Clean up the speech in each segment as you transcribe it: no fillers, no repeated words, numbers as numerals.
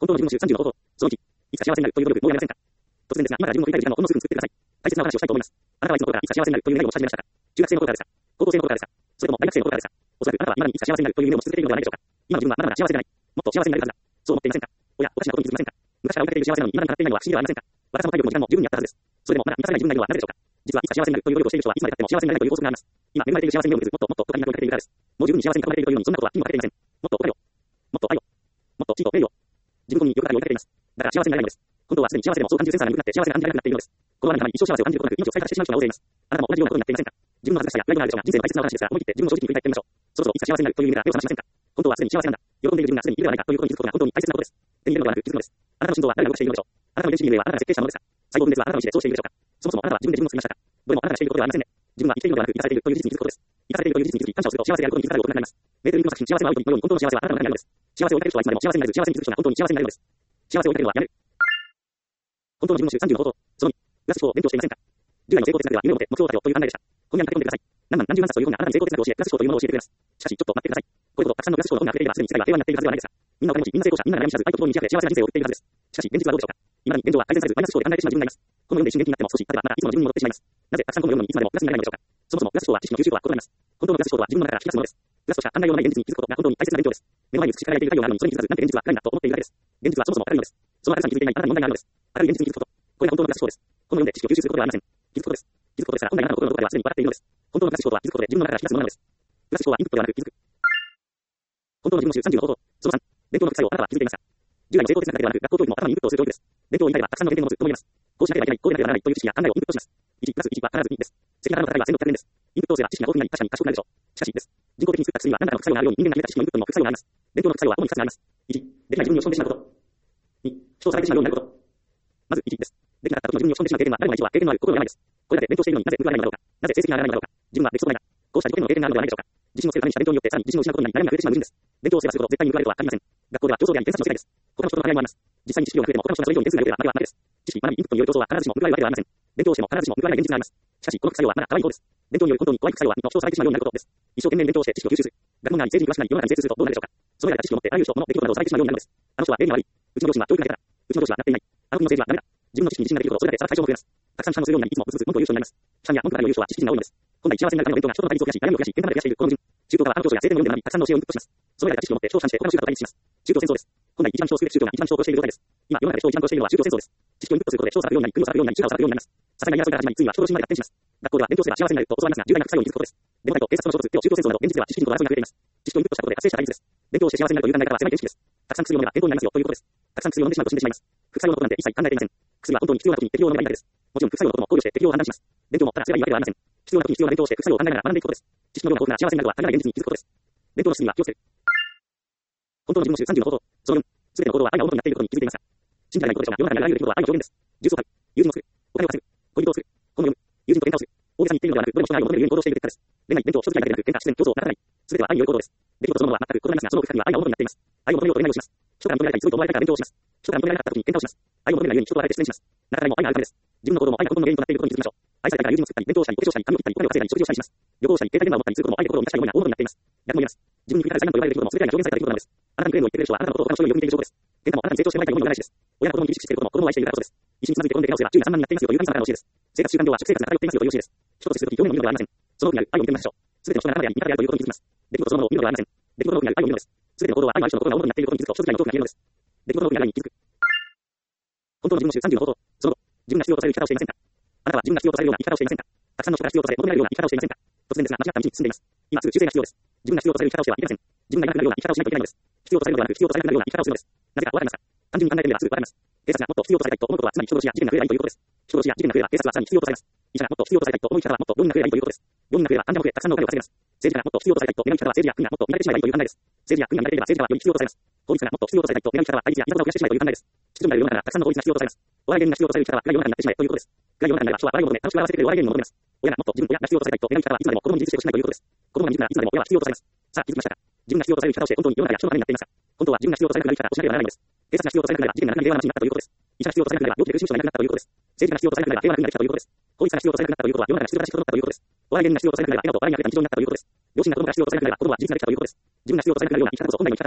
当の自分の30の方法、その1、いつか幸せになるという努力、もうやめませんか？突然ですが、今から自分の取りたい時間をほんの数分作ってください。大切なお話をしたいと思います。あなたはいつの頃からいつか幸せになるという願いを持ち始めましたか？中学生の頃からですか？高校生の頃からですか？それとも大学生の頃からですか？おそらくあなたは今にいつか幸せになるという夢を持ち続けているのではないでしょうか。今の自分はまだまだ幸せでない。もっと幸せになれるはずだ。そう思っていませんか？おや、おかしなことに気づきませんか？昔から追いかけている幸せなのに未だに語っていないのは不思議ではありませんか？私の体力も時間も十分にあったはずです。それでもまだ満たさない自分がいるのはなぜでしょうか。実はいつか幸せになるという努力をしている人はいつまで経っても幸せになれないという法則があります。今、恵まれている幸せに目を向けず、もっともっと他に何かを追いかけているからです。もう十分に幸せに囲まれているというのに、そんなことは気にもかけていません。もっと他よ。もっと愛よ。もっと地位と名誉を。自分に欲張りを追いかけています。だから幸せになれないのです。本当はすでに幸せでもそう感じるセンサーが鈍くなって幸せが感じられなくなっているのです。このままに一生幸せを感じることなく命を使い果たしてしまう人が大勢います。あなたも同じようなことになっていませんか？自分の恥ずかしさやプライドがあるでしょうが、人生の大切なお話ですが、思い切って自分を正直に振り返ってみましょう。そろそろいつか幸せになるという夢から目を覚ましませんか？本当はすでに幸せなんだ。喜んでいる自分がすでにいるではないかということに気づくことが本当に大切なことです。手に入れるのではなく気づくのです。あなたの心臓は誰が動かしているのでしょう。あなたの遺伝子 DNA はあなたが設計したものですか？細胞分裂はあなたの意思でそうしているでしょうか？そもそもあなたは自分で自分を作りましたか？どれもあなたがしていることではありませんね。自分は生きているのではなく生かされているという事実に気づくことです。生かされているという事実に気づき、感謝をすると幸せであることに気づかれる大人になります。メーテル・リンクの作品、幸せは青い鳥のように、本当の幸せはあなたの中にあるのです。幸せを追いかける人はいつまでも幸せになれず、幸せに気づく人が本当に幸せになれるのです。幸せを追いかけるのはやめる。本当の自分の30の方法、その2、暮らす方を勉強していませんか？10代の成功哲学では夢を持て、目標を立てよという考えでした。今夜に書き込んでください。何万何十万冊という本があなたに成功哲学を教え、暮らす方というものを教えてくれます。しかし、ちょっと待ってください。こういうこと、たくさんの暮らす方の本が溢れていれば、すでに世界は平和になっているはずではないですか。みんなお金持ち、みんな成功者、みんな悩み知らず、愛と共に満ち溢れ幸せな人生を送っているはずです。しかし、現実はどうでしょうか。未だに現状は改善されず、マイナス思考で考えてしまう自分がいます。この読んで一瞬元気になっても少し経てばまたいつもの自分に戻ってしまいます。なぜたくさん本を読むのにいつまでもプラスにならないのでしょうか。そもそもプラス思考は知識の吸収とは異なります。本当のプラス思考とは自分の中から引き出すものです。プラスとしか考えようのない現実に気づくことが本当に大切な勉強です。目の前に美しく輝いている太陽があるのにそれに気づかず、なんて現実は暗いなと思っているだけです。現実はそもそも明るいのです。その明るさに気づいていないあなたに問題があるのです。明るい現実に気づくこと。これが本当のプラス思考です。本を読んで知識を吸収することではありません。気づくことです。気づくことですから本来あなたの心のどこかではすでに笑っているのです。本当のプラス思考とは気づくことで自分の中から引き出すものなのです。プラス思考はインプットではなく気づく。本当の自分の習30の方法、その3、勉強の副作用あなたは気づいていますか？10代の成功哲学ではなく学校教育も頭にインプットをする教育です。勉強を言いたいはたくさんの経験を持つと思います。こうしなければいけない、こうでなければならないという知識や考えをインプットします。1プラス1は必ず2です。責任あなたの戦いは1600年です。インプットをすれば知識が豊富になり確かに賢くなるでしょう。しかしです。人工的に作った薬は何らかの副作用があるように人間が決めた知識のインプットにも副作用があります。勉強の副作用は主に2つあります。1、できない自分に落ち込んでしまうこと。2、主張されてしまうようになること。まず1です。できなかったことの自分に落ち込んでしまう経験は誰もが一度は経験のある心の病です。これだけ勉強しているのになぜ報われないのだろうか。なぜ成績が上がらないのだろうか。自分はできそうもないが。こうした自己への経験があるのではないでしょうか。自信をつけるためにした勉強によってさらに自信を失うことになり悩みが増えてしまう矛盾です。勉強をすればするほど絶対に報われるとは限りません。学校では競争であり偏差値の世界です。他の人の課題もあります。実際に知識を増えても他の人がそれ以上に点数が良ければ負けは負けです。知識、学び、インプットによる競争は必ずしも報われるわけではありません。勉強をしても必ずしも報われない現実があります。しかし、この副作用はまだ可愛い方です。勉強による本当に怖い副作用は主張されてしまうようになることです。一生懸命に勉強をして知識を吸収する。学問があり政治に詳しくなり世の中に精通するとどうなるでしょうか。そのような知識を持ってあらゆる人、物、出来事などをされてしまうようになるのです。あの人は礼儀が悪い。うちの両親は教育が下手だ。うちの上司はなっていない。あの国の政治はダメだ。自分の知識に自信ができるほどそれだけ差が最小も増えます。たくさん批判をするようになりいつもブツブツ文句を言う人になります。批判や文句からの言う人は知識人が多いのです。本来幸せになるための勉強が人との対立を増やし、悩みを増やし、喧嘩まで増やしているこの矛盾。宗教家はあの教師や聖典を読んで学び、たくさんの教えをインプットします。そのような知識を持って超賛して他の宗教と対立します。宗教戦争です。本来一番人を救うべき宗教が一番人を殺している状態です。今、世の中で人を一番殺しているのは宗教戦争です。知識をインプットすることで人を裁くようになり、国を裁くようになり、宗教を裁くようになります。ささやかな争いから始まり、ついには人殺しまで発展します。学校では勉強すれば幸せになると教わりますが、重大な副作用に気づくことです。デモ隊と警察との衝突、テロ、宗教戦争など現実では知識人との争いが増えています。知識をインプットしたことで発生した対立です。勉強をして幸せになるという考え方は狭い知識です。たくさん薬を飲めば健康になりますよということです。たくさん薬を飲んでしまうと死んでしまいます。副作用のことなんて一切考えていません。薬は本当に必要な時に適用を飲めばいいだけです。もちろん副作用のことも考慮して適用を判断します。勉強もただすればいいわけではありません。必要な時に必要な勉強をして副作用を考えながら学んでいくことです。知識の量が豊富なら幸せになるとは限らない現実に気づくことです。勉強の質には気をつける。本当の自分の習30の方法、その4、すべての行動は愛が主になっていることに気づいていますか？信じられないことでしょうが、世の中にあらゆる出来事は愛の表現です。重曹を買う、友人を作る、お金を稼ぐ、恋人を作る、本を読む、友人と喧嘩をする、大げさに言っているのではなく、どれも人が愛を求めるように行動している結果です。恋愛、勉強、人付き合いだけでなく、喧嘩、自然、競争、ならない。すべては愛による行動です。出来事そのものは全く異なりますが、その深さには愛が主になっています。愛を求めようと願いをします。人から求められたり、すごいと思われたいから勉強をします。人から求められなかった時に喧嘩をします。愛を求めないように人とはあえて失恋します。中にも愛があるからです。自分の行動も愛が根本の原因となっていることに気づきましょう。愛されたから友人を作ったり、勉強をしたり、お化粧したり、髪を切ったり、お金を稼いだり、食事をしたりします。旅行したり、携帯電話を持ったりすることも愛で心を満たしたいような大物になっています。逆も言えます。自分に振りかかる災難と言われる出来事も全て愛が表現された出来事なのです。あなたにクレームを言ってくれる人はあなたのことを他の人よりよく見ている証拠です。喧嘩もあなたに成長してもらいたいように言わないしです。親が子供に厳しくしていることも子供を愛しているからこそです。一緒につまずいて転んで怪我をすれば注意が3万になっていますよという神様からの教えです。生活習慣病は食生活が偏っていますよという教えです。人と接するとき表面を見るのではありません。その奥にある愛を見てみましょう。すべての人があなたであり、味方であるということに気づきます。出来事そのものを見るのではありません。出来事の奥にある愛を見るのです。すべての行動は愛のある人の心が主になっていることに気づくと、一つぐらいの恐怖が消えるのです。出来事の奥にある愛に気づく。本当の自分の習30の方法、その後、自分が必要とされる生き方をしていませんか？あなたは自分が必要とされるような生き方をしていませんか？たくさんの人から必要とされ求められるような生き方をしていませんか？突然ですが、間違った道に進んでいます。今すぐ修正が必要です。自分が必要とされる生き方をしてはいけません。自分がいなくなるような生き方をしないといけないのです。必要とされるのではなく、必要とされなくなるような生き方をするのです。なぜかわかりますか？単純に考えてみればすぐわかります。警察がもっと必要とされたいと思うことは、つまり人殺しや事件が増えないということです。人殺しや事件が増えれば警察はさらに必要とされます。医者がもっと必要とされたいと思う生き方はもっと病院が増えないということです。病院が増えれば患者も増え、たくさんのお金を稼げます。政治家がもっと必要とされたいと願う生き方は政治や国がもっと見られてしまえばいいという考えです。政治や国が見られていれば政治家はより必要とされます。法律がもっと必要とされたいと願う生き方は対立やいざこざを増やしてしまえという考えです。秩序になる世の中ならたくさんの法律が必要とされます。お笑い芸人が必要とされる生き方は暗い世の中になってしまえということです。暗い世の中になれば人は笑いを求め、楽しく笑わせてくれるお笑い芸人を求めます。親がもっと自分が必要とされたいと願う生き方はいつまでも子供に自立してほしくないということです。子供が自立ならいつまでも親は必要とされます。さあ、気づきましたか？自分が必要とされる生き方をして本当に世の中や人のためになっていますか？本当は自分が必要とされなくなる生き方をしなければならないのです。警察が必要とされなくなれば事件がなくなり平和な街になったということです。医者が必要とされなくなれば病気で苦しむ人がいなくなったということです。政治が必要とされなくなれば平和な国ができたということです。法律が必要とされなくなったということは世の中が秩序正しく整ったということです。お笑い芸人が必要とされなくなれば笑顔と笑いにあふれた日常になったということです。両親が子供から必要とされなくなれば子供は自立ができたということです。自分が必要とされなくなるような生き方こそ本来の生き方です。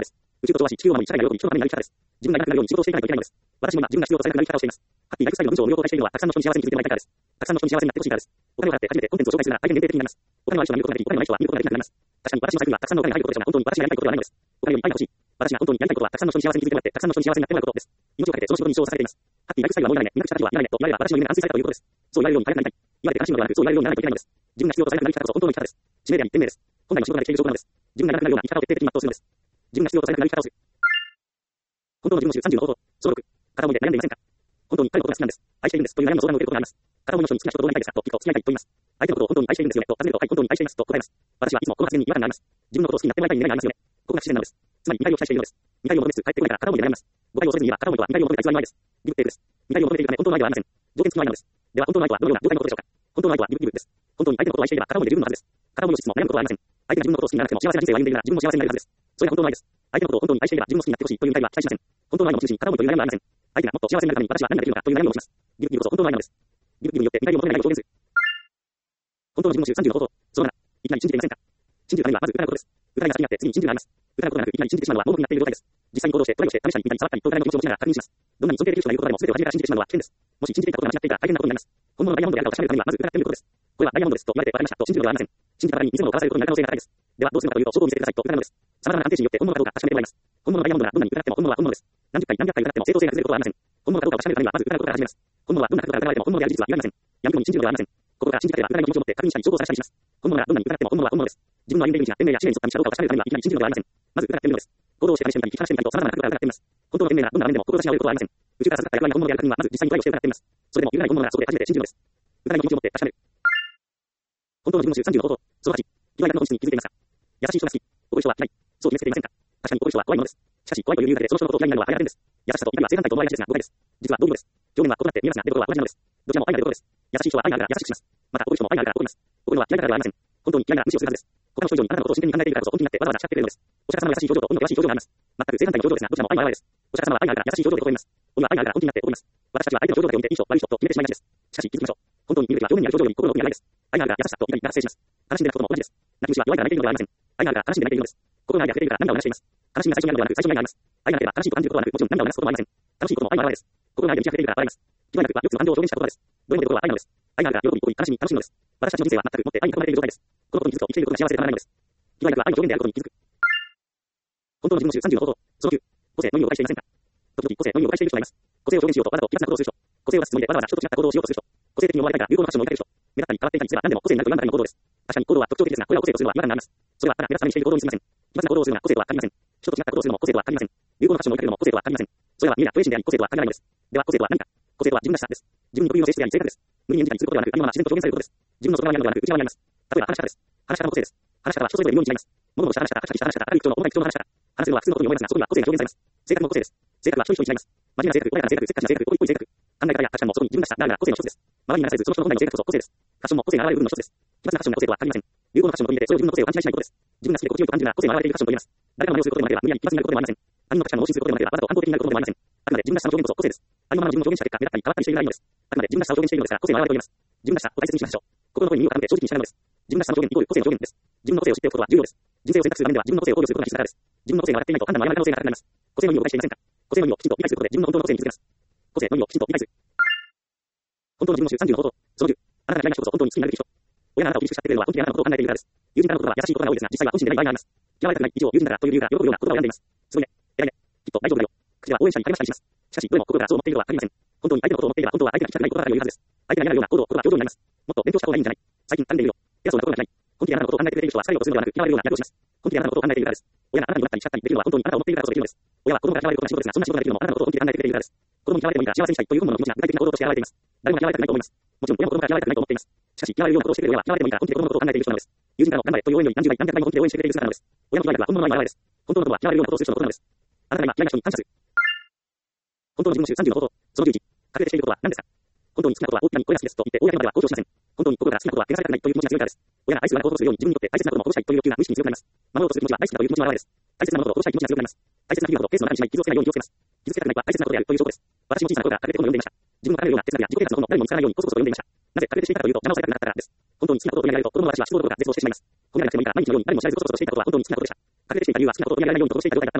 宇宙と調和し、地球を守り、社会が喜び、人のためになる生き方です。自分がいなくなるように仕事をしていかないといけないのです。私も今、自分が必要とされなくなる生き方をしています。ハッピーライフスタイルの文章を無料公開しているのは、たくさんの人に幸せに気づいてもらいたいからです。たくさんの人に幸せになってほしいからです。お金を払って初めてコンテンツを紹介するなら大変限定的になります。お金のある人は見ることができ、お金のない人は見ることができなくなります。確かに私の財布にはたくさんのお金が入ることでしょうが、本当に私がやりたいことではないのです。お金をいっぱい欲しい。私が本当にやりたいことは、たくさんの人に幸せに気づいてもらって、たくさんの人に幸せになってもらうことです。命をかけてその仕事に一生を捧げています。ハッピーライフスタイルはもういらないね。みんな口からは未来ねと言われれば私の夢が完遂されたということです。そう言われるように早くなりたい。今で悲しむのではなく、そう言われるようにならないといけないのです。自分が必要とされなくなる生き方こそ本当の生き方です。使命であり、天命です。本来の仕事ができている証拠なのです。自分がいなくなるような生き方を徹底的に全うするのです。自分が必要とされなくなる生き方をする。本当の自分の集30の方法。その6。片思いで悩んでいませんか？本当に彼のことが好きなんです。愛しているんですという悩みの相談を受けることがあります。片思いの人に好きな人とどうなりたいですかと聞くと付き合いたいと言います。相手のことを本当に愛しているんですよねと尋ねると、はい、本当に愛していますと答えます。私はいつもこの発言に違和感があります。自分のことを好きになってもらいたいに願いがありますよね。ここが不自然なのです。つまり、見返りを期待しているのです。見返りを求めつつ帰ってこないから片思いで悩みます。誤解を恐れずに言えば片思いとは見返りを求めた偽りの愛です。ギブテークです。見返りを求めているため本当の愛ではありません。条件付きの愛なのです。では本当の愛とはどのような状態のことでしょうか。本当の愛とはギブです。本当に相手のことを愛していれば片思いで十分のはずです。片思いをしつつも悩むことはありません。相手が自分のことを好きにならなくても幸せな人生を歩んでいるなら自分も幸せになれるはずです。それが本当の愛です。相手のことを本当に愛していれば自分も好きになってほしいという見返りは期待しません。本当の愛の持ち主に片思いという悩みはありません。相手がもっと幸せになるために私は何ができるのかという悩みを持ちます。ギブこそ本当の愛なのです。ギブによって見返りを求めないを表現する。本当の自分の集30の方法。その7。いきなり信じていませんか？信じるためにはまず疑うことです。疑いが先になって次に信じるがあります。疑うことがなくいきなり信じてしまうのは盲目になっている状態です。実際に行動してトライをして試したり見たり触ったりと疑いの気持ちを持ちながら確認します。どんなに尊敬できる人が言うことでも全てを初めから信じてしまうのは危険です。もし信じていたことが間違っていたら大変なことになります。本物のダイヤモンドであるかを確かめるためにはまず疑ってみることです。これはダイヤモンドですと言われて分かりましたと信じるのではありません。信じた方に偽物を買わされることになる可能性が高いです。ではどうするのかというと証拠を見せてくださいと疑うのです。様々な鑑定士によって本物かどうか確かめてもらいます。本物のダイヤモンドがどんなに疑っても本物は本物です。何十回何百回疑っても正当性が崩れることはありません。本物かどうかを確かめるためにはまず疑うことから始めます。本物はどんな角度から疑われても本物である事実は揺らぎません。闇雲に信じるのではありません。ここから信じたければ疑いの気持ちを持って確認したり証拠を探したりします。本物がどんなに疑っても本物は本物です。自分の歩んでいる道が天命や使命に沿った道かどうかを確かめるためにはいきなり信じるのではありません。まず疑ってみるのです。行動をして試してみたり聞き話してみたりと様々な角度から疑ってみます。本当の天命ならどんな場面でも志を折ることはありません。宇宙から授かった役割が本物である確認はまず実際にトライをして疑ってみます。それでも揺らない本物ならそこで初めて信じるのです。疑いの気持ちを持って確かめる。本当の自分の集30の方法。その8。気は役の本質に気づいていますか？優しい人が好き。怒る人は嫌い。そう決めつけていませんか？確かに怒る人は怖いものです。しかし怖いという理由だけでその人のことを嫌いになるのは大変です。優しさと怒りは正反対と思われがちですが誤解です。実は同義語です。表現は異なって見えますが出ることは同じなのです。どちらも愛が出ることです。優しい人は愛があるから優しくします。また怒る人も愛があるから怒ります。怒るのは嫌いだからではありません。本当に嫌いなら無視をするはずです。他の人以上にあなたのことを真剣に考えているからこそ本気になってわざわざ叱ってくれるのです。お釈迦様の優しい表情と鬼の険しい表情があります。全く正反対の表情ですがどちらも愛の表れです。お釈迦様は愛があるから優しい表情で微笑みます。鬼は愛があるから本気になって怒ります。私たちは相手の表情だけを見ていい人悪い人と決めてしまいがちです。しかし気づきましょう。本当に見るときは表面にある表情より心の奥にある愛です。愛があるから優しさと怒りが発生します。悲しんで泣くことも同じです。泣き虫は弱いから泣いているのではありません。愛があるから悲しんで泣いているのです。心が愛が溢れているから涙を流しています。悲しみが最初にあるのではなく最初に愛があります。愛がなければ悲しいと感じることはなくもちろん涙を流すこともありません。楽しいことも愛の表れです。心が愛で満ち溢れているから笑います。気はなくはよく感情を表現した言葉です。どういうことは愛なのです。愛があるから喜び、怒り、悲しみ、楽しむのです。私たちの人生は全くもって愛に囲まれている状態です。このことに気づくと生きていることが幸せでたまらないのです。気はなくは愛の表現であることに気づく。本当の自分の集30の方法。その9。個性のみを誤解していませんか？時々個性のみを誤解している人がいます。個性を表現しようとわざと奇抜なことをする人。個性を出すつもりでわざわざ人と違った行動をしようとする人。個性的に思われたいから流行のファッションを追いかける人。目立ったり変わっていたりすれば何でも個性になると言わんばかりの行動です。確かに行動は特徴的ですが、これを個性とするのは違和感があります。それはただ目立つためにしている行動にすぎません。奇抜な行動をするのは個性とは限りません。人と違った行動をするのも個性とは限りません。流行のファッションを追いかけるのも個性とは限りません。それは見えやプレイシンであり個性とは限らないのです。では個性とは何か？個性とは自分らしさです。自分に特有の性質であり性格です。無理に演じたりすることではなく、ありのまま自然と表現されることです。自分の外側にあるのではなく内側にあります。例えば話し方です。話し方も個性です。話し方は人それぞれ妙に違います。物事をした話し方、書きした話し方、あるいは口調の重たい口調の話し方。話するのは普通のことに思いますが、そこには個性が表現されます。性格も個性です。性格は人一人違います。真面目な性格、穏やかな性格、せっかちな性格、怒りっぽい性格。考え方や価値観もそこに自分らしさがあるが個性の一つです。周りにならせずその人の本来の性格こそ個性です。ファッションも個性が現れる部分の一つです。奇抜なファッションの個性とは限りません。流行のファッションの取り入れてそれを自分の個性を勘違いしないことです。自分が好きで心地よいと感じるなら個性が現れているファッションと言えます。誰かの真似をすることでもなければ無理やり奇抜になることでもありません。他人の価値観を押しすることでもなければわざと反抗的になることでもありません。あくまで自分らしさの表現こそ個性です。ありのままの自分を表現した結果、目立ったり変わったりしているないのです。あくまで自分らしさを表現しているのですから個性の表れと言えます。自分らしさを大切にしましょう。心の声に耳を傾けて正直に従うのです。自分らしさの表現イコール個性の表現です。自分の個性を知っておくことは重要です。人生を選択する場面では自分の個性を考慮することが必須だからです。自分の個性が笑っていないと判断の誤り可能性が高くなります。個性の意味を誤解していませんか？個性の意味をきちんと理解することで自分の本当の個性に気づけます。個性の意味をきちんと理解する。本当の自分の集30の方法。その10。あなたが嫌いな人こそ本当に好きになるべき人。親があなたを厳しく叱ってくれるのは本気であなたのことを考えているからです。友人からの言葉は優しいことが多いですが、実際は本心でない場合があります。嫌われたくない以上友人からという理由が喜ぶような言葉を選んでいます。すごいね。偉いね。きっと大丈夫だよ。口では応援者に励ましたりします。しかし、どれも心からそう思っているとは限りません。本当に相手のことを思っていれば、本当は相手が聞きたくないことだから余裕はずです。相手が嫌なような行動を心は表情になります。もっと勉強した方がいいんじゃない？最近噛んでいるよ。偉そうなことがない。本気であなたのことを考えてくれている人は疲れをするのではなく、嫌われるような役をします。本気であなたのことを考えているからです。親があなたに怒ったり叱ったりできるのは本当にあなたを思っているからこそできるのです。親は子供が嫌われることが仕事ですが、そんな仕事ができるのもあなたのことを本気で考えてくれているからです。子供に嫌われてもいいから幸せにしたいという本能の気持ちが具体的な行動として現れています。誰も嫌われたくないと思います。もちろん親も子供が嫌われたくないと思っています。しかし、嫌われるようなことをしてくれる親は嫌われてもいいから本気で子供のことを考えている人なのです。友人からの頑張れという応援より何十倍何百倍も本気で応援してくれている姿なのです。親の嫌いは本物の愛の表れです。本当のことは嫌われるようなことをする人のことなのです。あなたが今嫌いな人に感謝する。本当の自分の集30の方法。その11。隠れてしていることは何ですか？本当に好きなことは大きなにこれが好きですと言って公までは交渉しません。本当に心から好きなことは汚されたくないという気持ちが強いからです。親が愛する我が行動するように自分にとって大切なことも殺したいという欲求が無意識に強くなります。守ろうとする気持ちは大好きだという気持ちの表れです。大切なものを殺したい気持ちが強くなります。大切な日々ほどケースの中にしまい傷をつけないように気をつけます。傷つけたくないは大切なことであるという証拠です。私も小さな頃から隠れて本を読んでいました。自分の隠れるような哲学や自己啓発の本を誰にも見つからないようにコツコツと読んでいました。なぜ隠れてしていたかというと邪魔をされたくなかったからです。本当に好きなことを取り上げられると子供の私は失望どころか絶望してしまいます。褒められなくてもいいから毎日のように誰も知らずコツコツとしていたことは本当に好きなことでした。隠れてしていた理由は好きなことを取り上げられないようにコツコツしていた状態だったのです。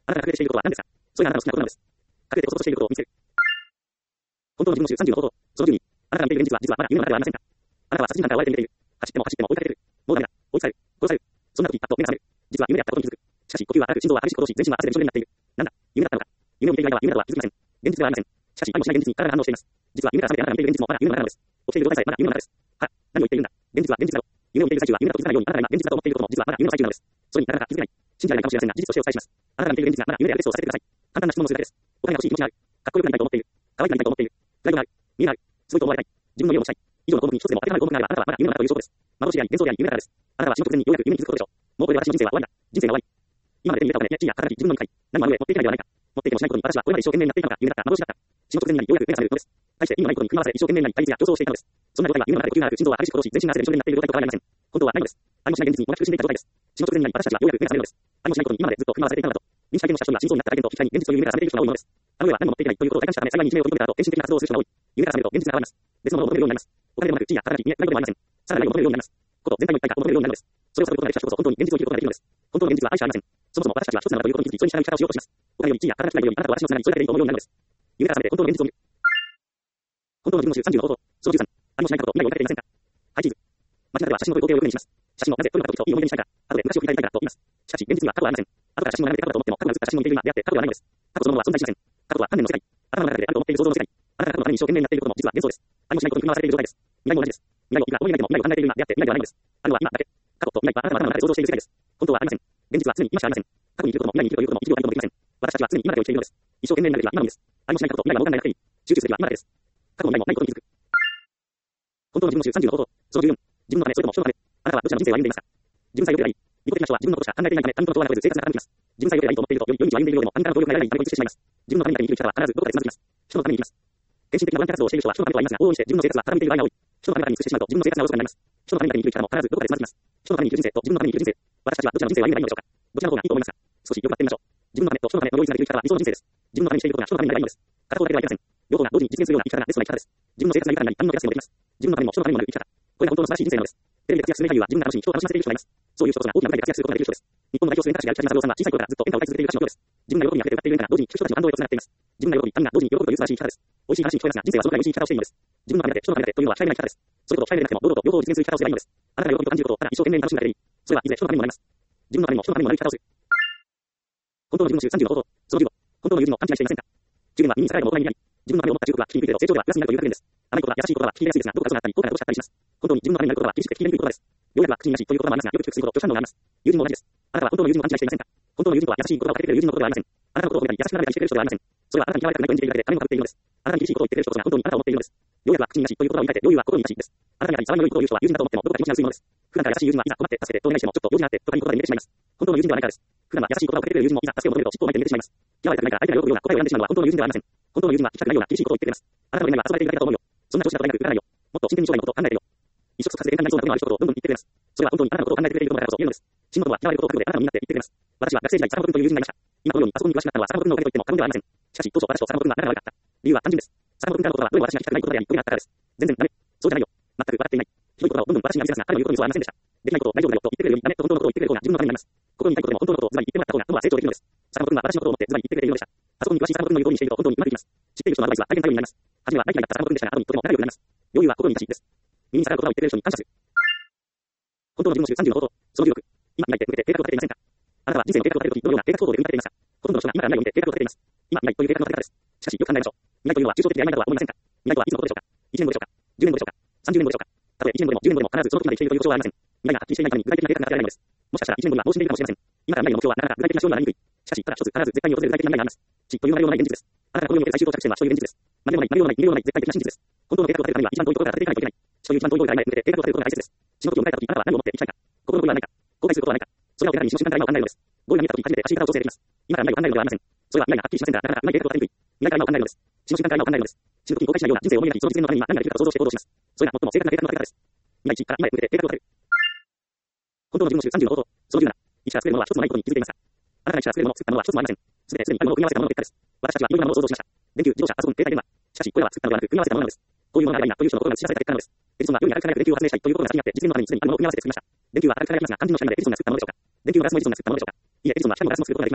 あなたが隠れてしていることは何ですか？それがあなたの好きなことなのです。隠れてこそとしていることを見つける。本当の自分の種35のこと。その10に、あなたが見ている現実はまだ夢の中ではありませんか？あなたは殺人犯から追われて逃げている。走っても追いかけている。もうダメだ。追いつかれる。殺される。そんな時、パッと目が覚める。実は夢であったことに気づく。しかし、呼吸は荒く心臓は激しく鼓動し、全身は汗でびしょ濡れになっている。なんだ、夢だったのか。夢を見ている間は夢だとは気づきません。現実ではありません。しかし、愛もしない現実に体が反応しています。実は夢から覚めてあなたが見ている現実もまだ夢の中なのです。起きている状態さえまだ夢の中です。は、何を言っているんだ。現実は現実だろ。夢を見ている最中は夢だと気づかないようにあなたが今現実だと思っていることも実はまだ夢の最中なのです。それになかなか気づけない。信じられないかもしれませんが、事実としてお伝えします。あなたが見ている現実がまだ夢である説をさせてください。簡単な質問をするだけです。お金が欲しい気持ちがある。かっこよくなりたいと思っている。可愛くなりたいと思っている。プライドがある。見えがある。すごいと思われたい。自分の夢を持ちたい。以上の項目に一つでも当てはまる項目があれば、あなたはまだ夢の中という証拠です。幻であり、幻想であり、夢の中です。あなたは死の直前にようやく夢に気づくことでしょう。もうこれで私の人生は終わりだ。人生が終わり。今まで手に入れたお金、いや地位や体自分の肉体、何もある上持っていけないではないか。持っていてもしないことに私はこれまで一生懸命になっていたのが夢だった。幻だった。死の直前になりようやく目が覚めるのです。対して意味のないことに組み合わせて一生懸命になり対立や競争をしていたのです。そんな状態は夢の中で呼吸がある。心臓は激しく鼓動し、全身が汗でびしょ濡れになっている状態と変わりありません。本当はないのです。ありもしない現実に同じく苦しんでいた状態です。死の直前になり私たちはようやく目が覚めるのです。ありもしないことに今までずっと組み合わせていたのだと。認識体験をした人が真相になった体験と引き換えに現実という夢から覚めている人が多いものです。あの世は何も持っていけないということを体感したため幸いに一命を取り留めた後、献身的な活動をする人が多い。夢から覚めると現実が変わります。別のものを求めるようになります。お金でもなく地位や体に夢、プライドでもありません。さらなる愛を求めるようになります。こと全体の一体化を求めるようになるのです。それを悟ることができた人こそ本当に現実を生きることができるのです。本当の現実は愛しかありません。そもそも私たちは一つなのだということに気づき、それに従う力をしようとします。お金より地位や体の機会よりあなたと私のつながり、それだけでいいと思うようになるのです。夢から覚めて本当の現実を見る。本当の自分の30のこと、その13、ありもしないこと、未来を追いかけていませんか？はい、チーズ。街中では写真の撮る工程をよく目にします。写真をなぜ撮るのかと聞くといい思い出にしたいから、後で昔を振り返りたいからと言います。しかし、現実には過去はありません。後から写真を眺めて過去だと思っても、過去が写った写真を見ている今であって過去ではないのです。過去そのものは存在しません。過去は観念の世界。頭の中であると思っている想像の世界。あなたが過去のために一生懸命になっていることも実は幻想です。ありもしないことに組み合わされている状態です。未来も同じです。未来をいくら思い描いても未来を考えている今であって未来ではないのです。あるのは今だけ。過去と未来はあなたの頭の中で想像している世界です。本当はありません。現実は常に今しかありません。過去に生きることも未来に生きるということも生きることもできません。私たちは常に今だけを生きているのです。一生懸命になるべきは今のみです。ありもしないこと、未来が分からなくていい。集中すべきは今だけです。過去も未来もないことに気づく。本当の自分の30のこと、その14、自分のため、それとも人のため、あなたはどちらの人生を歩んでいますか？自分さえ良ければいい。利己的な人は自分のことしか考えていないため、他人との問わないことで生活が傾きます。自分さえ良ければいいと思っていると、世に一を歩んでいるようでも他人からの協力が得られないため孤立してしまいます。自分のために生きる人は必ずどこかでつまずきます。人のために生きます。献身的なボランティア活動をしている人は人のためとは言いますが、往々にして自分の生活は傾いている場合が多い。人のために尽くしてしまうと自分の生活がおろそかになります。人のために生きる力も必ずどこかでつまずきます。人のために生きる人生と自分のために生きる人生。私たちはどちらの人生を歩んでいるのでしょうか？どちらの方がいいと思いますか？少しよく待ってみましょう。自分のためと人のための両立ができる生き方は理想の人生です。自分のためにしていることが人のためになればいいのです。片方だけではいけません。両方が同時に実現するような生き方がベストな生き方です。自分の生活が豊かになり、他人の手助けもできます。自分のためにも人のためにもなる生き方。これが本当の素晴らしい人生なのです。テレビで活躍する俳優は自分が楽しみ、人を楽しませている人がいます。そういう人こそが大きな舞台で活躍することができる人です。日本の代表する演歌手である北島三郎さんは小さい頃からずっと演歌を歌い続けている歌手のようです。自分が喜びに溢れて歌っている演歌が同時に聞く人たちの感動へとつながっています。自分が喜び、他人が同時に喜ぶという素晴らしい生き方です。美味しい話に聞こえますが、人生はそのくらい美味しい生き方をしているのです。自分のためだけ、人のためだけというのは控えめな生き方です。それと控えめでなくても堂々と両方を実現する生き方をすればいいのです。あなたが喜びと感じることをただ一生懸命に楽しむだけでいい。それはいずれ人のためにもなります。自分のためにも人のためにもなる生き方をする。本当の自分の30のこと、その15、本当の友人を勘違いしていませんか？中年は耳に逆らえば大人になり、自分のためを持った中国は聞きにくいけど成長ではプラスになるという表現です。甘いことは優しいことは聞き入れやすいですが、どこか嘘があったり、どこかがどっちだったりします。本当に自分のためになることは厳しくて聞き入れにくいことです。ようやくは口になしということもありますが、よく聞くすること、拒否反応があります。友人も同じです。あなたは本当の友人を勘違いしていませんか？本当の友人とは優しい言葉をかけてくれる友人のことではありません。あなたのことを褒めたり優しくなめたりしてくれる人ではありません。それはあなたに嫌われたくないと演じているだけで金もかぶっているのです。あなたに厳しいことを言ってくれる人こそが本当にあなたを思っているのです。ようやくは口になしという言葉を言い換えて、ようは心になしです。あなたに沢の良いことを言う人は友人だと思ってもどこか気持ちが薄いものです。普段から優しい友人はいざ困って助けてとお願いしてもちょっと用事があってとかいう言葉で逃げてしまいます。本当の友人ではないからです。普段は優しい言葉をかけてくれる友人もいざ助けを求めると尻尾を巻いて逃げてしまいます。嫌われたくないから相手が喜ぶような答えを選んでしまうのは本当の友人ではありません。本当の友人は聞きたくないような厳しいことを言ってくれます。あなたの願いは遊ばれているだけだと思うよ。そんな調子だと大学受からないよ。もっと真剣に将来のことを考えてよ。一触即発で簡単になりそうなことのある一言をどんどん言ってくれます。それは本当にあなたのことを考えてくれていることだからこそ言えるのです。真のことは嫌われることを覚悟であなたの身になって言ってくれます。私は学生時代、坂本君という友人がいました。今このようにパソコンに詳しくなったのは坂本君のおかげと言っても過言ではありません。しかし、当初私と坂本君が仲が悪かった。理由は単純です。坂本君からのことはどれも私が聞きたくないことであり、得意なったからです。全然ダメ。そうじゃないよ。全く笑っていない。ひどい言葉をどんどん私に浴びせますが、彼の言うことに嘘はありませんでした。できないことを大丈夫だよと言ってくれるようにダメと本当のことを言ってくれる方が自分のためになります。心に痛いことでも本当のことをズバリ言ってもらった方が本当は成長できるのです。坂本君は私のことを思ってズバリ言ってくれているのでした。パソコンに詳しい坂本君の言う通りにしていると本当にうまくいきます。知っている人のアドバイスは大変頼りになります。初めは大嫌いだった坂本君でしたが、後にとても仲良くなります。余裕は心に優しいです。耳に逆らう言葉を言ってくれる人に感謝する。本当の自分の30のこと、その16、今未来って向けて計画を立てていませんか？あなたは人生の計画を立てるときどのような計画行動で生み立てていますか？ほとんどの人が今から未来を見て計画を立てています。今未来という計画の立て方です。しかしよく考えましょう。未来というのは抽象的で曖昧だとは思いませんか？未来とはいつのことでしょうか？1年後でしょうか？10年後でしょうか？30年後でしょうか？たとえ1年後でも10年後でも必ずその時まで生きているという保証はありません。未来がはっきりしていないために具体的な計画が立てられないのです。もしかしたら1年後にはもう死んでいるかもしれません。今から未来の目標はなかなか具体的な指標にはなりにくい。しかし、ただ一つ必ず絶対に訪れる具体的な未来があります。死という内容のない現実です。あなたがこの世における最終到着地点は死という現実です。何でもない、何でもない、何でもない絶対的な真実です。本当の計画を立てるためには一番遠いところから立てていかないといけない。死という一番遠いところから今へ向けて計画を立てることが大切です。死の時を迎えた時、あなたは何を思って生きたいか。心の声はないか。後悔することはないか。それらを手に死の瞬間から今を考えるのです。ゴールが見えた時、初めて走り方を調整できます。今から未来を考えるのではありません。それは未来がはっきりしませんが、なかなかうまい計画を立てにくい。未来から今を考えるのです。死の瞬間から今を考えるのです。死の時に後悔しないような人生を思い描き、その実現のために今何ができるかと想像して行動します。それが最も正確な計画の立て方です。未来地から今へ向けて計画を立てる。本当の自分の30のこと、その17、一から作れるものは一つもないことに気づいていますか？あなたが一から作れるものを作ったものは一つもありません。すべてすでにあるものを組み合わせたものの結果です。私たちはいろいろなものを想像しました。電球、自動車、パソコン、携帯電話。しかし、これは作ったのではなく組み合わせたものなのです。こういうものがあればいいなという人の心が映し出された結果なのです。エジソンは世にある輝く電球を発明したいということが先にあって、実現のためにすでにあるものを組み合わせて作りました。電球は明るく輝きますが、肝心の光までエジソンが作ったものでしょうか？電球はガラスのエジソンが作ったものでしょうか？いいえ、エジソンは光のガラスも作ることができません。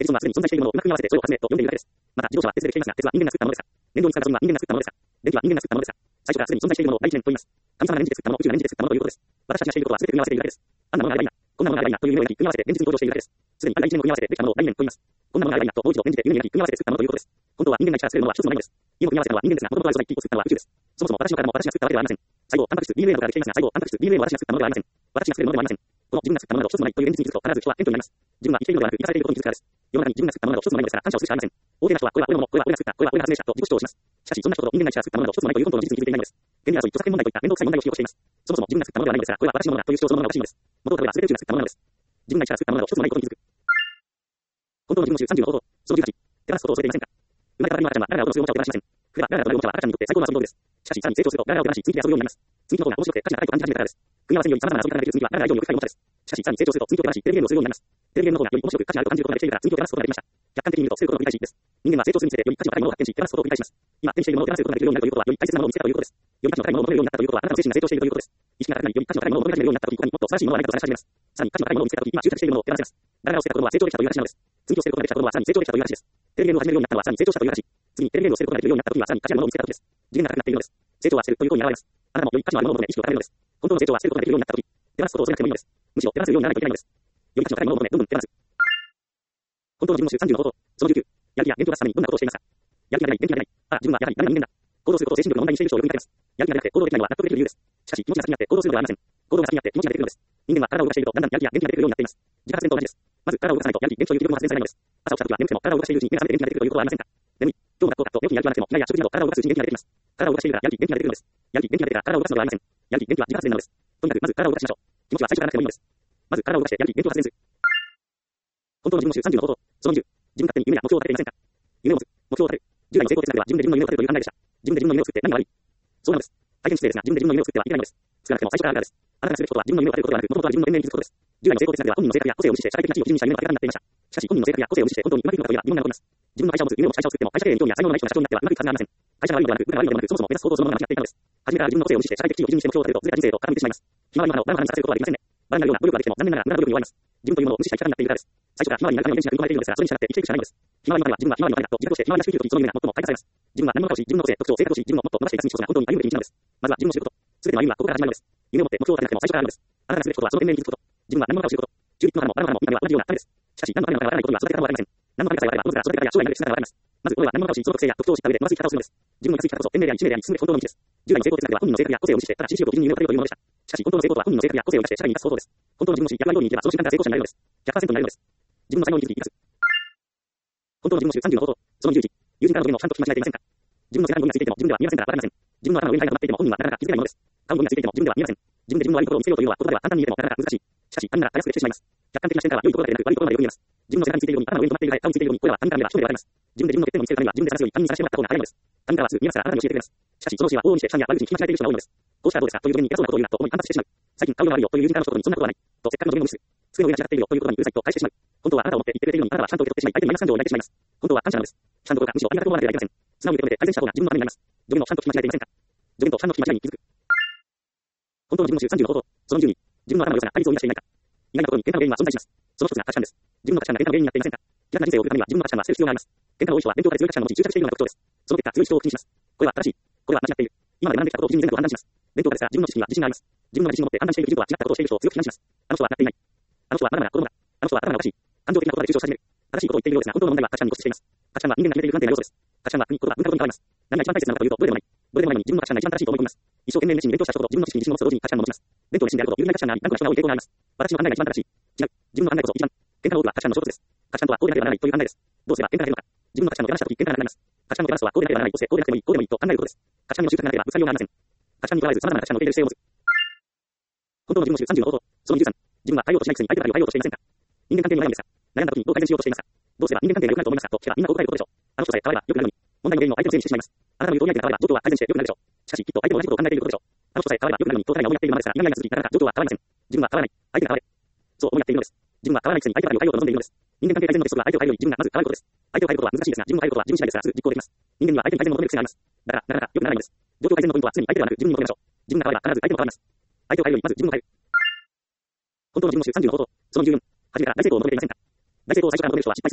エジソンはすでに存在しているものをうまく組み合わせてそれを集めと読んでいるだけです。また、自動車は別でできていますが、鉄は人間が作ったものですか。燃料に使うガソリンは人間が作ったものですか。電気は人間が作ったものですか。最初からすでに存在しているものを第一年と言います。神様が念じて作ったもの、宇宙が念じて作ったものということです。私たちがしていることは全て組み合わせているだけです。あんなものがあればいいな、こんなものがあればいいなという夢を描き、組み合わせて現実に登場しているだけです。すでにある一年を組み合わせてできたものを第二年と言います。こんなものがあればいいなともう一度念じて夢を描き、組み合わせて作ったものということです。本当は人間が力作れるものは一つもないのです。夢を組み合わせたのは人間ですが、元々は嘘が一匹を作ったのは宇宙です。そもそも私の体も私が作ったわけではありません。細胞、タンパク質、DNA などからできていますが、細胞、タンパク質、DNA を私が作ったものではありません。私が作るものではありません。この自分が作ったものなど一つもないという現実に気づくと必ず人は天と言います。自分は生きているのではなく生かされていることに気づくからです。世の中に自分が作ったものなど一つもないのですから感謝をするしかありません。大勢の人はこれは俺のもの、これは俺が作った、これは俺が発明したと自己主張します。しかしそんな人ほど人間が一から作ったものなど一つもないという本当の事実に気づいていないのです。権利争い、著作権問題といった面倒くさい問題を引き起こしています。そもそも自分が作ったものではないのですから、これは私のものだという主張そのものがおかしいのです。元々は全て宇宙が作ったものなのです。自分が一から作ったものなど一つもないことに気づく。本当の自分の種30の方法、その18、手放すことを添えていませんか。生まれたばかりの赤ちゃんはガラガラを乗せるおもちゃを手放しません。ふればガラガラというおもちゃは赤ちゃんにとって最高の遊び道具です。しかしさらに成長するとガラガラを手放し、積み木で遊ぶようになります。積み木の方が面白くて価値が高いと感じ始めたからです。組み合わせにより様々な遊び方ができる積み木はガラガラよりよく深いおもちゃです。しかしさらに成長すると積み木を手放し、テレビゲームをするようになります。テレビゲームの方がより面白く価値があると感じることができているから積み木を手放すことができました。客観的に見るとすることの繰り返しです。人間は成長するにつれてより価値の高いものを発見し、手放すことを繰り返します。今手にしているものを手放すことができるようになるということはより大切なものを見つけたということです。より価値の高いものを求めるようになったということはあなたの精神が成長しているということです。意識が高くなりより価値の高いものを求め始めるようになったとき、他にもっと素晴らしいものは何かと探し始めます。さらに価値の高いものを見つけたとき、今執着しているものを手放せます。ガラガラを捨てた子供は成長できたという話なのです。積み木を捨てることができた子供はさらに成長できたという話です。テレビゲームを始めるようになったのはさらに成長したという話。次にテレビゲームを捨てることができるようになったときにはさらに価値あるものを見つけたときです。次元が高くなっているのです。成長は捨てるということに現れます。あなたもより価値のあるものを求め意識を高めるのです。本当の成長は捨てることができるようになったとき、手放すことを恐れなくてもいいのです。むしろ手放すようにならないといけないのです。より価値の高いものを求めどんどん手放す。本当の自分の種30の方法、その19、やる気や勉強がするためにどんなことをしていますか。やる気が出ない、元気が出ない。あ、自分はやはり誰が人間だ。行動することを精神力の問題にしている人をよく見かけます。やる気が出なくて行動できないのは納得できる理由です。しかし気持ちが先になって行動するのではありません。行動が先になって気持ちが出てくるのです。人間は体を動かしているとだんだんやる気や元気が出てくるようになっています。自家発電と同じです。まず体を動かさないとやる気、元気という気力も発電されないのです。朝起きた時は眠くても体を動かしているうちに目が覚めて元気が出てくるということはありませんか。眠い、今日も学校かと寝起きにやる気がなくてもイライラ食事など体を動かすうちに元気が出てきます。体を動かしているからやる気、元気が出てくるのです。やる気、元気が出てから体を動かすのではありません。やる気、元気は自家発電なのです。とにかくまず体を動かしましょう。気持ちは最初からなくてもいいのです。まず体を動かしてやる気、元気を発電する。本当の自分の種30の方法、その20、自分勝手に夢や目標を立てていませんか。夢を持つ、目標を立てる。10代の成功哲学では自分で自分の夢を立てるという考えでした。自分で自分の夢を作って何が悪い。そうなのです。大変失礼ですが、自分で自分の夢を作ってはいけないのです。少なくても最初からあるからです。あなたがすべきことは自分の夢を立てることではなく、元々は自分の天命に気づくことです。10代の成功哲学では本人の性格や個性を無視して社会的な地位を基準にした夢の立て方になっていました。しかし本人の性格や個性を無視して本当にうまくいくのかといえば疑問が残ります。自分の会社を持つ、夢を持つ会社を作っても会社経営に興味や才能のない人が社長になってはうまくいくはずがありません。会社が悪いのではなく、部下が悪いのではなく、そもそも目指す方向そのものが間違っていたのです。初めから自分の個性を無視して社会的地位を基準にして目標を立てるとずれた人生へと傾いてしまいます。ひまわりの花をバラバラに咲かせることはできませんね。バラになるような努力ができても残念ながら無駄な努力に終わります。自分というものを無視した生き方になっているからです。最初からひまわりになるための遺伝子が組み込まれているのですが、それに従って生きていくしかないのです。ひまわりの花は自分はひまわりの花だと自覚してひまわりらしく生きるとき、その夢が最も開花されます。自分は何者かを知り、自分の個性、特徴、性格を知り、自分をもっと伸ばしていくに一つが本当に歩むべき道なのです。まずは自分を知ること。すべての歩みはここから始まるのです。夢を持って目標を立てなくても最初からあるのです。あなたがすべきことはその天命に気づくこと。自分は何者かを知ること。チューリップの花もバラの花も見た目は同じような種です。しかし何の種の種がわからないことには育て方もわかりません。何の種かさえわかればどのから育て方や将来まで姿がわかります。まずこれは何者かを知り、その特性や特徴を知った上で伸ばす生き方をするのです。自分の生き方こそ天命であり使命であり進むべき本当の道です。従来の成功哲学では本人の性格や個性を無視してただ新種を基準に夢を立てるというものでした。しかし本当の成功とは本人の性格や個性を生かして社会に生かすことです。本当の自分を知り、やるように生きればその瞬間から成功者になれるのです。100% になれるのです。自分の才能に気づき生かす。本当の自分の種30の方法、その11、友人からの言語をちゃんと聞き間違えていませんか。自分の世界のゴミがついていても自分では見えませんからわかりません。自分の頭の上に台が乗っていても本人はなかなか気づけないものです。顔のゴミがついていても自分では見えません。自分で自分の悪いところを見つけようというのは言葉では簡単に言えてもなかなか難しい。しかし他人ならたやすくできてしまいます。客観的な視点からは良いところだけでなく悪いところまでよく見えます。自分の背中についているように頭の上に止まっている顔についているようにこれは他人から見れば一目でわかります。自分で自分の欠点を見つけるためには自分で探すより他人に探してもらった方が早いのです。他人からはすぐ見えますからあなたに教えてくれます。しかしその教えは往々にして他人や悪口に聞き間違えている人が多いのです。こうしたらどうですかという時に偉そうなことを言うなと思い反発してしまう。最近顔色が悪いよという友人からの一言にそんなことはないとせっかくの自分の無視する。机の上が違っているよということにうるさいと返してしまう。本当はあなたを思って言ってくれているのにあなたはちゃんと受け取ってしまい相手にマイナス感情を抱いてしまいます。本当は感謝なのです。ちゃんとどこかむしろありがとう思わなければいけません。素直に受け止めて改善した方が自分のためになります。助言をちゃんと聞き間違えていませんか。助言とちゃんと聞き間違いに気づく。本当の自分の種30の方法、その12、自分の頭の良さが対立を生み出していないか。意外なことに喧嘩の原因は存在します。その一つが価値観です。自分の価値観が喧嘩の原因になっていませんか。気楽な人生を送るためには自分の価値観は捨てる必要があります。喧嘩の多い人は勉強家で強い価値観の持ち執着しているのが特徴です。その結果強い人を口にします。これは正しい。これは間違っている。今まで学んできたことを基準に全部を判断します。勉強家ですが自分の知識には自信があります。自分の自信を持って判断している基準とは違ったことをしている人を強く批判します。あの人はなっていない。あの人はまだまだ子供だ。あの人は頭がおかしい。感情的なことで抽象し始める。正しいことを言っているようですが本当の問題は価値観に固執しています。価値観は人間が決めている不安定な要素です。価値観は国、言葉、文化ごとに変わります。何が一番大切なのかというとどれでもない。どれでもないのに自分の価値観が一番正しいと思い込みます。一生懸命熱心に勉強した人と自分の知識に自信を持つと同時に価値観を持ちます。勉強熱心であること、有利な価値観があり、何個の人が多い傾向があります。私の考えが一番正しい。違う。自分の考えこそ一番。喧嘩の多くは価値観の衝突です。価値観とはこうでなければならないという考えです。どうすれば喧嘩が減るのか。自分の価値観を手放したとき喧嘩がなくなります。価値観の手放すとはこうでなければならないとして、こうでなくてもいい、こうでもいいと考えることです。価値観の習慣がなければぶつかりようがありません。価値観にとらわれず様々な価値観を受け入れる姿勢を持つ。本当の自分の種30の方法、その13、自分は変えようとしないくせに相手の変えようとしていませんか。人間関係に悩むんですが、悩んだ時にどう改善しようとしていますか。どうすれば人間関係が良くなると思いますかと聞けばみんなこう答えることでしょう。あの人さえ変われば良くなるのに、問題の原因を相手のせいにしてしまいます。あなたの言う通り相手が変われば状況は改善して良くなるでしょう。しかしきっと相手も同じことを考えていることでしょう。あの人さえ変われば良くなるのにとお互いが思いやっているままですから、いやいや続きなかなか状況は変わりません。自分は変わらない。相手が変われ。そう思いやっているのです。自分は変わらないくせに相手が変えようと望んでいるのです。人間関係改善の鉄則は相手を変えるより自分がまず変わることです。相手を変えることは難しいですが、自分を変えることは自分次第ですからすぐ実行できます。人間には相手に改善を求める癖があります。だからなかなか良くならないのです。状況改善のポイントは常に相手ではなく自分に求めましょう。自分が変われば必ず相手も変わります。相手を変えるよりまず自分を変える。本当の自分の種30の方法、その14、初めから大成功を求めていませんか。大成功を最初から求める人は失敗する人です。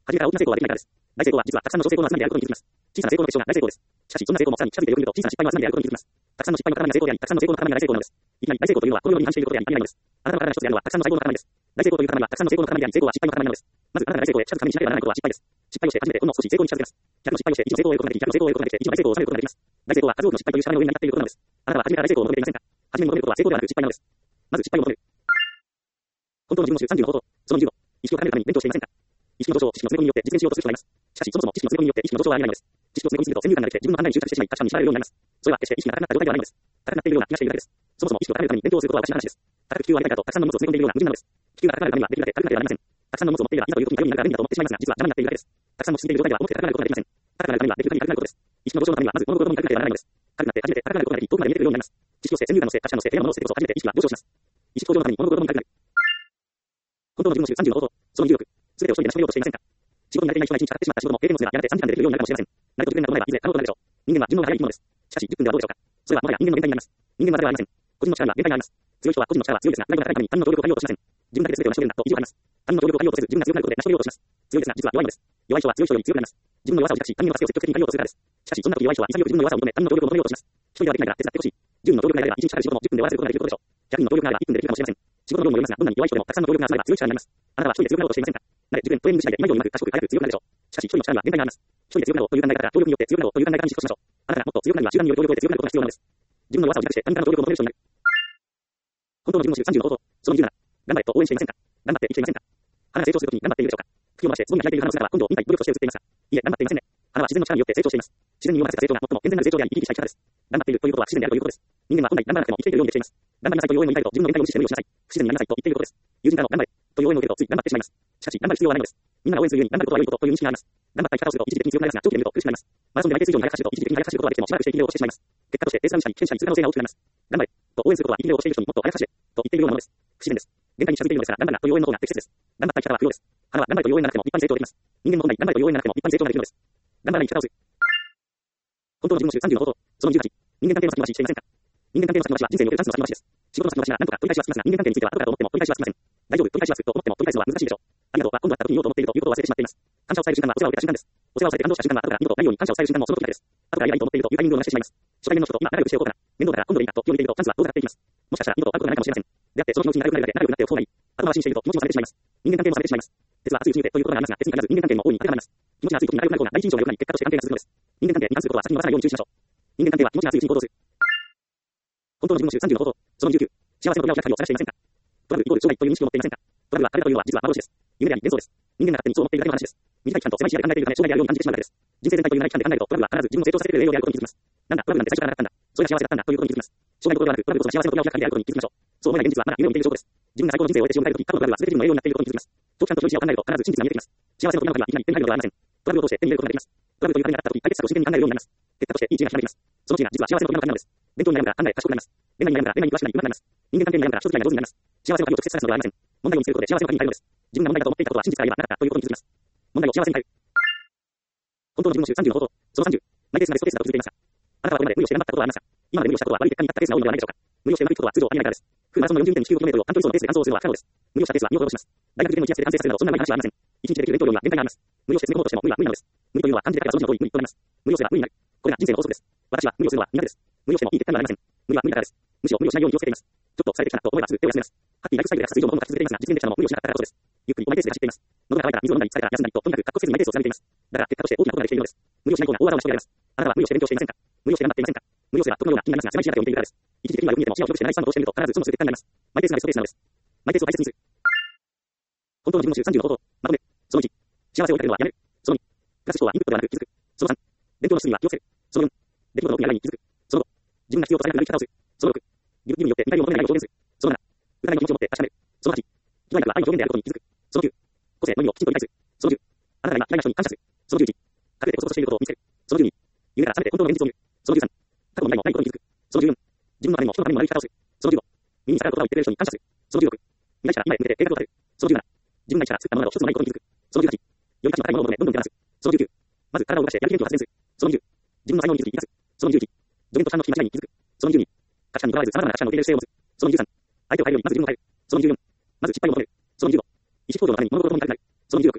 初めから大きな成功はできないからです。大成功は実はたくさんの小成功の集まりであることに気づきます。小さな成功の結晶が大成功です。しかし、そんな成功もさらに近づいてよく見ると小さな失敗の集まりであることに気づきます。たくさんの失敗の塊が成功であり、たくさんの成功の塊が大成功なのです。いきなり大成功というのはこのように違反していることであり、ありえないのです。あなたの体の一つであるのはたくさんの細胞の塊です。大成功という塊はたくさんの成功の塊であり、成功は失敗の塊なのです。まず、あなたが大成功へ近づくためにしなければならないことは失敗です。失敗をして初めてほんの少し成功に近づけます。100の失敗をして1の成功を得ることができ、100の成功を得ることができ、1の大成功を収めることができます。大成功は数多くの失敗という力の上に成っていることなのです。あなたは初めから大成功を求めていませんか？初めに求めることは成功ではなく失敗なのです。まず失敗を求める。本当の自分の習30の方法。その20度。意識を高めるために勉強していませんか？意識の上昇を知識の詰め込みによって実現しようとする人がいます。しかし、そもそも知識の詰め込みによって意識の上昇はありえないのです。知識を詰め込みすぎると先入観ができて自分の判断に忠着してしまい、価値観に縛られるようになります。それは決して意識が高くなった状態ではないのです。高くなっているような気がしているだけです。そもそも意識を高めるために勉強することはおかしな話です。高く気球を上げたいだとたくさんの荷物を詰め込んでいるような矛盾なのです。気球が高まるためにはできるだけ軽くなければなりません。たくさんの荷物を持っていればいざという時に頼りになるから便利だと思ってしまいますが、実は邪魔になっているだけです。たくさんの進んでいる状態では思って高くなることができません。高くなるためにはできる限り軽くなることです。意識の上昇のためにはまず物事に軽くなければならないのです。軽くなって初めて高くなることができ、遠くまで見えてくるようになります。知識をして先入観のせい、価値観のせい、嫌なものを捨ててこそ初めて意識は上昇します。意識向上のために物事に軽くなる。本当の自分の習30の方法。その26。すべてを一人で成し遂げようとしていませんか？仕事に慣れていない人が1日かかってしまった仕事も閉店もすればやがて3時間でできるようになるかもしれません。慣れと熟練が整えばいずれ可能となるでしょう。人間は順応が早い生き物です。しかし10分ではどうでしょうか。それはもはや人間の限界になります。人間はではありません。個人の力には限界があります。強い人は個人の力は強いですが、内部が高いために他人の協力を借りようとしません。自分だけで全てを成し遂げるんだと意地を張ります。他人の協力を借りようとせず自分が強くなることで成し遂げようとします。強いですが実は弱いのです。弱い人は強い人より強くなります。自分の弱さを自覚し他人の助けを積極的に借りようとするからです。しかしそんな時弱い人は潔く自分の弱さを求め他人の協力を求めようとします。一人ではできないから手伝ってほしい。10人の協力があれば1日かかる仕事も10分で終わらせることができることでしょう。100人の協力があれば1分でできるかもしれません。仕事の量もよりますが、どんなに弱い人でもたくさんの協力が集まれば強い力になります。あなたは一人で強くなろうとしていませんか？慣れ、熟練、トレーニング次第で今以上にうまく賢く早く強くなるでしょう。しかし一人の力には限界があります。一人で強くなろうという考え方から協力によって強くなろうという考え方にシフトしましょう。あなたがもっと強くなるには集団による協力を得て強くなることが必要なのです。自分の弱さを自覚して他人からの協力を求める人になる。本当の自分の習30の方法。その27。頑張れと応援していませんか？頑張って生きていませんか？花が成長するときに頑張っているでしょうか？茎を回してつぼみが開いている花の姿は今度忍耐、努力として映っていますが。いえ、頑張っていませんね。花は自然の力によって成長しています。自然に身を任せた成長が最も健全なる成長であり、生き生きした生き方です。頑張っているということは不自然であるということです。人間は本来頑張らなくても生きているようにできています。頑張りなさいという応援を言いたいと自分の限界を無視して無理をしなさい。不自然になりなさいと言っていることです。友人からの頑張れという応援を受けるとつい頑張ってしまいます。しかし頑張る必要はないのです。みんなが応援するように頑張ることは良いことという認識があります。頑張った生き方をすると一時的に強くなりますが、長期で見ると苦しくなります。マラソンで内定水上に速く走ると一時的に速く走ることができてもしばらくして息切れをしてしまいます。結果としてペースダウンしたり危険したりする可能性が大きくなります。頑張れと応援することは息切れをしている人にもっと速く走れと言っているようなものです。不自然です。限界に近づいているのですから、頑張るなという応援の方が適切です。頑張った生き方は不要です。花は頑張れという応援がなくても一般に成長できます。人間も本来頑張れという応援がなくても一般に成長ができるのです。頑張らない生き方をする。本当の自分の習30の方法。その18。人間関係の先延ばししていませんか？人間関係の先延ばしは人生におけるチャンスの先延ばしです。仕事の先延ばしなら何とか取り返しはつきますが、人間関係については後からと思っても取り返しはつきません。大丈夫、取り返しはつくと思っても取り返すのは難しいでしょう。ありがとうは今度会った時に言おうと思っているということを忘れてしまっています。感謝を伝える瞬間はお世話を受けた瞬間です。お世話をされて感動した瞬間は後から二度とないように感謝を伝える瞬間もその時だけです。後からいいと思っているというタイミングを逃してしまいます。初対面の人と今仲良くしておこうかな。面倒だから今度でいいかと気を抜いているとチャンスは遠ざかっていきます。もしかしたら二度と会うことがないかもしれません。であってその気持ちに仲良くなるだけ仲良くなっておく方がいい。後回しにしていると気持ちも冷めてしまいます。人間関係も冷めてしまいます。鉄は熱いうちに打てということがありますが、鉄に限らず人間関係にも大いに当てはまります。気持ちが熱い時に仲良くなる方が第一印象が良くなり、結果として関係が続くのです。人間関係に関することは先に逃さないように注意しましょう。人間関係は気持ちが熱いうちに行動する。本当の自分の習30の方法。その19。幸せの扉を開く鍵を探していませんか？トラブルイコール障害という認識を持っていませんか？トラブルは彼らというのは実は幻です。夢であり幻想です。人間が勝手にそう思っているだけの話です。短い期間と狭い視野で考えているため障害であるように感じてしまうだけです。人生全体という長い期間で考えるとトラブルは必ず自分を成長させてくれる栄養であることに気づきます。なんだトラブルなんて最初からなかったんだ。それが幸せだったんだということに気づきます。障害どころではなくトラブルこそが幸せの扉を開く鍵であることに気づきましょう。そう思えない現実はまだ夢を見ている証拠です。自分が最高の人生を終えて死を迎えるとき、過去のトラブルは全て自分の栄養になっていることに気づきます。長期間と長い視野を考えると必ず真実が見えてきます。幸せの扉の鍵は一気に手に入るのではありません。トラブルを通して手に入れることができます。トラブルという壁があったとき、解決策を真剣に考えるようになります。結果としていい知恵が開いてきます。その知恵が実は幸せの扉の鍵なのです。勉強に悩むから考え賢くなります。恋愛に悩むから恋愛に詳しくなり上手くなります。人間関係に悩むから人付き合いが上手になります。幸せの鍵を直接探すのではありません。問題を見つけることで幸せの鍵に入るのです。自分が問題だと思っていたことは真実から言えばなかったということに気づきます。問題を幸せに変える。本当の自分の習30の方法。その30。マイペースなベストペースだと気づいていますか？あなたはこれまで無理をして頑張ったことはありますか？今まで無理をしたことは悪い結果になったペースが多いのではないでしょうか？無理をしてうまくいくことは通常ありえないからです。フルマラソンの 42.195km を短距離走のペースで完走するのは不可能です。無理をしたペースは身を滅ぼします。大学受験の1月で完成させるなどそんなうまい話はありません。1日できる勉強量には限界があります。無理をして積み込もうとしても無理は無理なのです。無理というのは漢字で書けばその字の通り無理となります。無理をすれば無理になる。これが人生の法則です。私は無理をするのは苦手です。無理をしてもいい結果にはなりません。無理は無理だからです。むしろ無理をしないように気をつけています。ちょっと疲れてきたなと思えばすぐ手を休めます。ハッピーライフスタイルで活発以上のことが続いていますが、実現できたのも無理をしなかったからこそです。ゆっくりマイペースで走っています。喉が渇いたら水を飲んだり疲れたら休んだりと、とにかく格好つけずにマイペースを貫いています。だから結果として大きなことができているのです。無理をしない方が大技を成し遂げられます。あなたは無理をして勉強していませんか？無理をして頑張っていませんか？無理をすれば得のような気になりますが、狭い視野だけを見ているからです。一時的にはよく見えても視野を広くして長いスパンを通してみると必ずその数結果になります。マイペースなベストペースなのです。マイペースを大切にする。本当の自分の習30の方法。まとめ。その1。幸せを追いかけるのはやめる。その2。プラス思考はインプットではなく気づく。その3。勉強の質には気をつける。その4。出来事の奥にあるに気づく。その5。自分が必要とされるなり生き方をする。その6。義務によって見返りを求めないを表現する。その7。疑いの気持ちを持って確かめる。その8。気前から愛の表現であることに気づく。その9。個性の意味をきちんと理解する。その10。あなたが今嫌いな人に感謝する。その11。隠れてコツコツしていることを見せる。その12。夢から覚めて本当の現実を見る。その13。過去のないもないことに気づく。その14。自分のためにも人のためにもなる生き方をする。その15。耳に逆らうことが言ってくれる人に感謝する。その16。未来から今へ向けて計画を立てる。その17。自分が一から作ったものなど一つもないことに気づく。その18。より価値の高いものを求めどんどん手放す。その19。まず体を動かしてやる気元気を発電する。その20。自分の才能に気づき生かす。その21。助言と主観の気間違いに気づく。その22。価値観にとらわれず様々な価値観を受け入れる姿勢を持つ。その23。相手を変えるよりまず自分を変える。その24。まず失敗を求める。その25。意思行動のために物事を見たくなる。その26。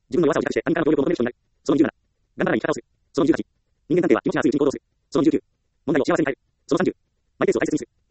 自分の弱さを自覚して他人からの協力を求める人になる。その27、頑張らない生き方をする。その28、人間関係は気持ちが強いうちに行動をする。その29、問題を幸せに変える。その30、マイペースを大切にする。